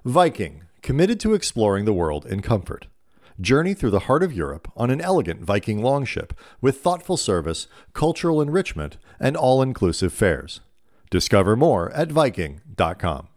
Viking, committed to exploring the world in comfort. Journey through the heart of Europe on an elegant Viking longship with thoughtful service, cultural enrichment, and all-inclusive fares. Discover more at Viking.com.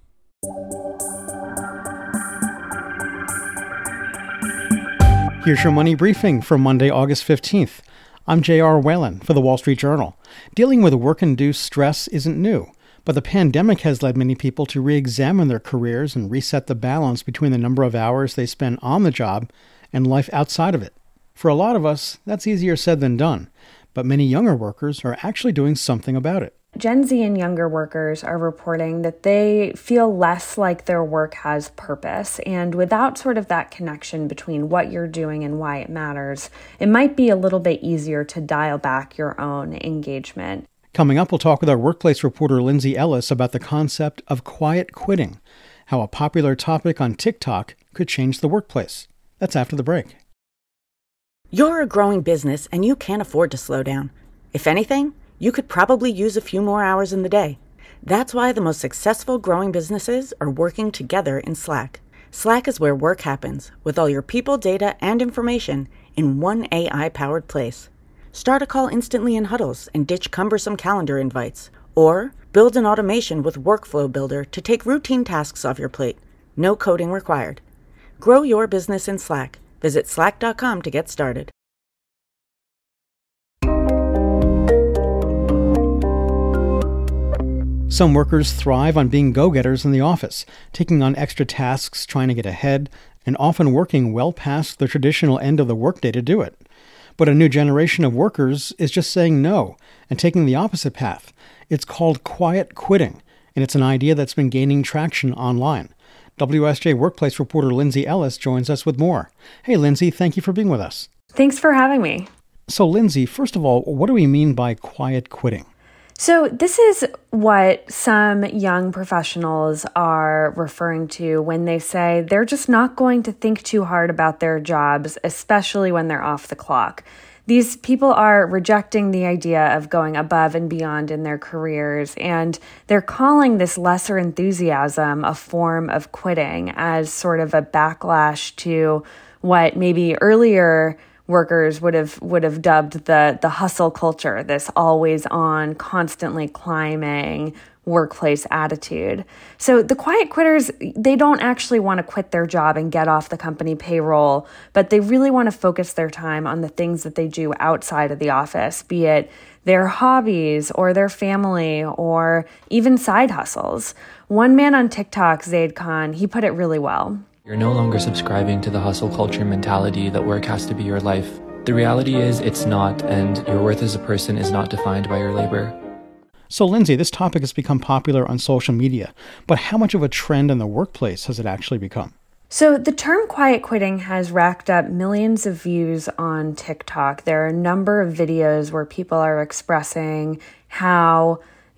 Here's your money briefing for Monday, August 15th. I'm J.R. Whalen for the Wall Street Journal. Dealing with work-induced stress isn't new, but the pandemic has led many people to re-examine their careers and reset the balance between the number of hours they spend on the job and life outside of it. For a lot of us, that's easier said than done, but many younger workers are actually doing something about it. Gen Z and younger workers are reporting that they feel less like their work has purpose, and without sort of that connection between what you're doing and why it matters, it might be a little bit easier to dial back your own engagement. Coming up, we'll talk with our workplace reporter Lindsay Ellis about the concept of quiet quitting, how a popular topic on TikTok could change the workplace. That's after the break. You're a growing business and you can't afford to slow down. If anything, you could probably use a few more hours in the day. That's why the most successful growing businesses are working together in Slack. Slack is where work happens, with all your people, data, and information in one AI-powered place. Start a call instantly in huddles and ditch cumbersome calendar invites. Or build an automation with Workflow Builder to take routine tasks off your plate. No coding required. Grow your business in Slack. Visit slack.com to get started. Some workers thrive on being go-getters in the office, taking on extra tasks, trying to get ahead, and often working well past the traditional end of the workday to do it. But a new generation of workers is just saying no and taking the opposite path. It's called quiet quitting, and it's an idea that's been gaining traction online. WSJ Workplace reporter Lindsay Ellis joins us with more. Hey, Lindsay, thank you for being with us. Thanks for having me. So, Lindsay, first of all, what do we mean by quiet quitting? So this is what some young professionals are referring to when they say they're just not going to think too hard about their jobs, especially when they're off the clock. These people are rejecting the idea of going above and beyond in their careers, and they're calling this lesser enthusiasm a form of quitting as sort of a backlash to what maybe earlier workers would have dubbed the hustle culture, this always on, constantly climbing workplace attitude. So the quiet quitters, they don't actually want to quit their job and get off the company payroll, but they really want to focus their time on the things that they do outside of the office, be it their hobbies or their family or even side hustles. One man on TikTok, Zaid Khan, he put it really well. You're no longer subscribing to the hustle culture mentality that work has to be your life. The reality is it's not, and your worth as a person is not defined by your labor. So, Lindsay, this topic has become popular on social media, but how much of a trend in the workplace has it actually become? So the term quiet quitting has racked up millions of views on TikTok. There are a number of videos where people are expressing how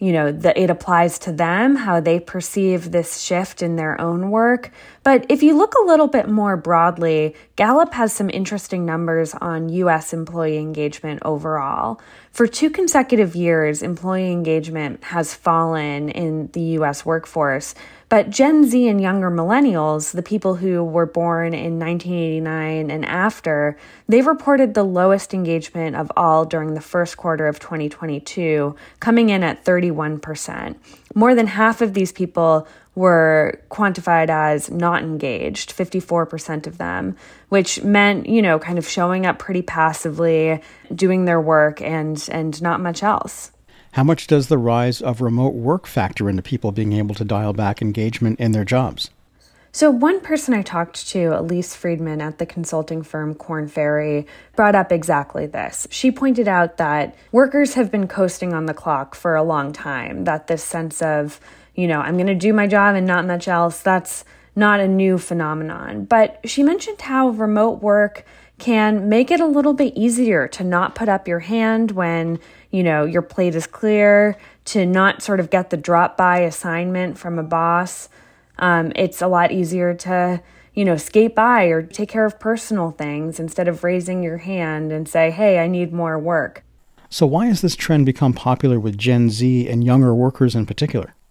it applies to them, how they perceive this shift in their own work. But if you look a little bit more broadly, Gallup has some interesting numbers on U.S. employee engagement overall. For 2 consecutive years, employee engagement has fallen in the U.S. workforce. But Gen Z and younger millennials, the people who were born in 1989 and after, they've reported the lowest engagement of all during the first quarter of 2022, coming in at 31%. More than half of these people were quantified as not engaged, 54% of them, which meant, kind of showing up pretty passively, doing their work and not much else. How much does the rise of remote work factor into people being able to dial back engagement in their jobs? So one person I talked to, Elise Friedman at the consulting firm Korn Ferry, brought up exactly this. She pointed out that workers have been coasting on the clock for a long time, that this sense of, I'm going to do my job and not much else, that's not a new phenomenon. But she mentioned how remote work can make it a little bit easier to not put up your hand when, your plate is clear, to not sort of get the drop-by assignment from a boss. It's a lot easier to, skate by or take care of personal things instead of raising your hand and say, hey, I need more work. So why has this trend become popular with Gen Z and younger workers in particular?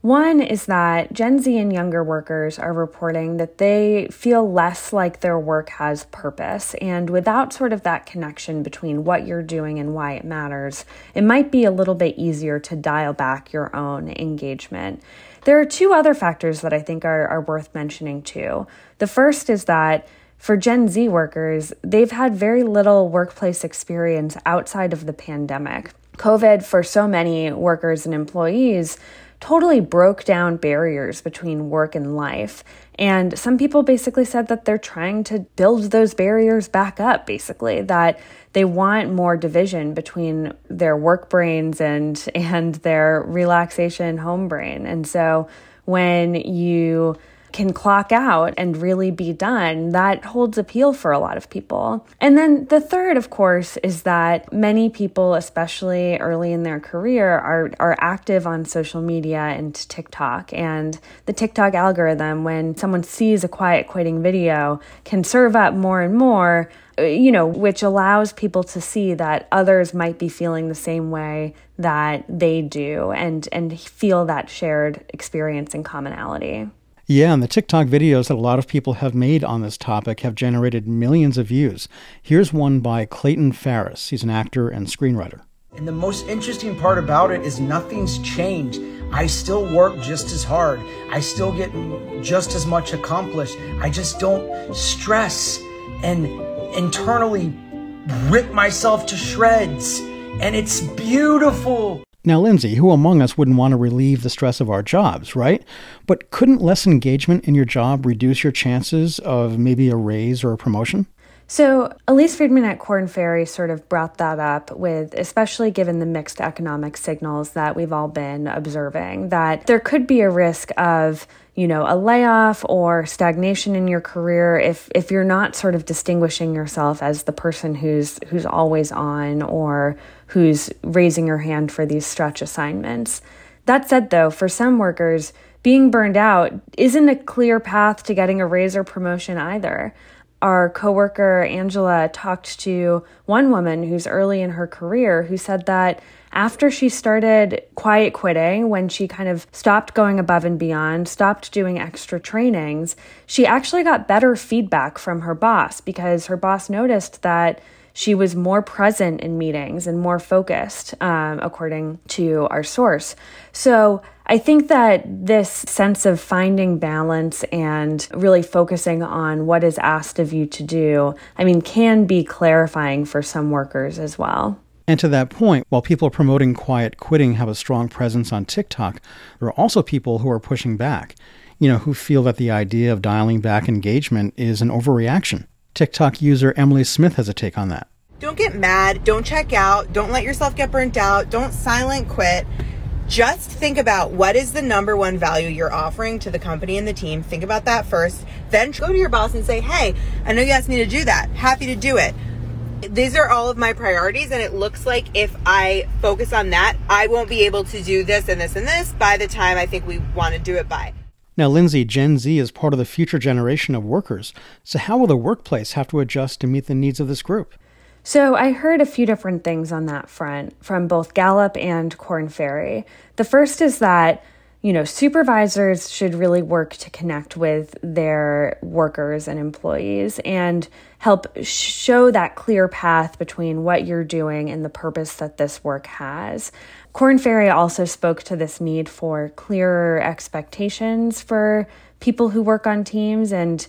One is that Gen Z and younger workers are reporting that they feel less like their work has purpose. And without sort of that connection between what you're doing and why it matters, it might be a little bit easier to dial back your own engagement. There are two other factors that I think are worth mentioning too. The first is that for Gen Z workers, they've had very little workplace experience outside of the pandemic. COVID, for so many workers and employees, totally broke down barriers between work and life. And some people basically said that they're trying to build those barriers back up, basically, that they want more division between their work brains and their relaxation home brain. And so when you can clock out and really be done, that holds appeal for a lot of people. And then the third, of course, is that many people, especially early in their career, are active on social media and TikTok. And the TikTok algorithm, when someone sees a quiet quitting video, can serve up more and more, which allows people to see that others might be feeling the same way that they do and feel that shared experience and commonality. Yeah, and the TikTok videos that a lot of people have made on this topic have generated millions of views. Here's one by Clayton Farris. He's an actor and screenwriter. And the most interesting part about it is nothing's changed. I still work just as hard. I still get just as much accomplished. I just don't stress and internally rip myself to shreds. And it's beautiful. Now, Lindsay, who among us wouldn't want to relieve the stress of our jobs, right? But couldn't less engagement in your job reduce your chances of maybe a raise or a promotion? So Elise Friedman at Korn Ferry sort of brought that up with, especially given the mixed economic signals that we've all been observing, that there could be a risk of, a layoff or stagnation in your career if you're not sort of distinguishing yourself as the person who's always on or who's raising your hand for these stretch assignments. That said, though, for some workers, being burned out isn't a clear path to getting a raise or promotion either. Our coworker, Angela, talked to one woman who's early in her career who said that after she started quiet quitting, when she kind of stopped going above and beyond, stopped doing extra trainings, she actually got better feedback from her boss because her boss noticed that she was more present in meetings and more focused, according to our source. So I think that this sense of finding balance and really focusing on what is asked of you to do, can be clarifying for some workers as well. And to that point, while people promoting quiet quitting have a strong presence on TikTok, there are also people who are pushing back, who feel that the idea of dialing back engagement is an overreaction. TikTok user Emily Smith has a take on that. Don't get mad. Don't check out. Don't let yourself get burnt out. Don't silent quit. Just think about what is the number one value you're offering to the company and the team. Think about that first. Then go to your boss and say, hey, I know you asked me to do that. Happy to do it. These are all of my priorities, and it looks like if I focus on that, I won't be able to do this and this and this by the time I think we want to do it by. Now, Lindsay, Gen Z is part of the future generation of workers. So how will the workplace have to adjust to meet the needs of this group? So I heard a few different things on that front from both Gallup and Korn Ferry. The first is that, supervisors should really work to connect with their workers and employees and help show that clear path between what you're doing and the purpose that this work has. Korn Ferry also spoke to this need for clearer expectations for people who work on teams and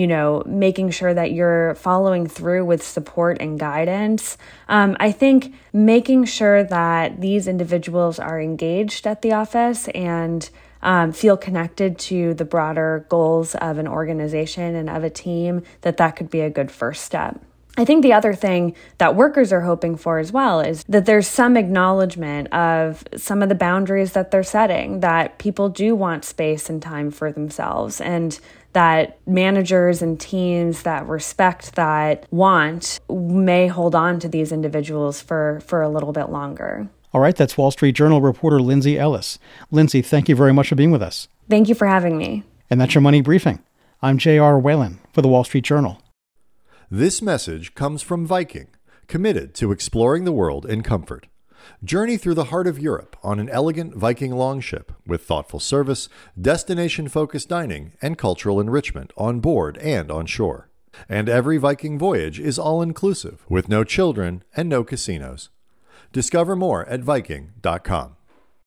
making sure that you're following through with support and guidance. I think making sure that these individuals are engaged at the office and feel connected to the broader goals of an organization and of a team, that could be a good first step. I think the other thing that workers are hoping for as well is that there's some acknowledgement of some of the boundaries that they're setting, that people do want space and time for themselves, and that managers and teams that respect that want may hold on to these individuals for a little bit longer. All right, that's Wall Street Journal reporter Lindsay Ellis. Lindsay, thank you very much for being with us. Thank you for having me. And that's your Money Briefing. I'm J.R. Whalen for the Wall Street Journal. This message comes from Viking, committed to exploring the world in comfort. Journey through the heart of Europe on an elegant Viking longship with thoughtful service, destination-focused dining, and cultural enrichment on board and on shore. And every Viking voyage is all-inclusive with no children and no casinos. Discover more at Viking.com.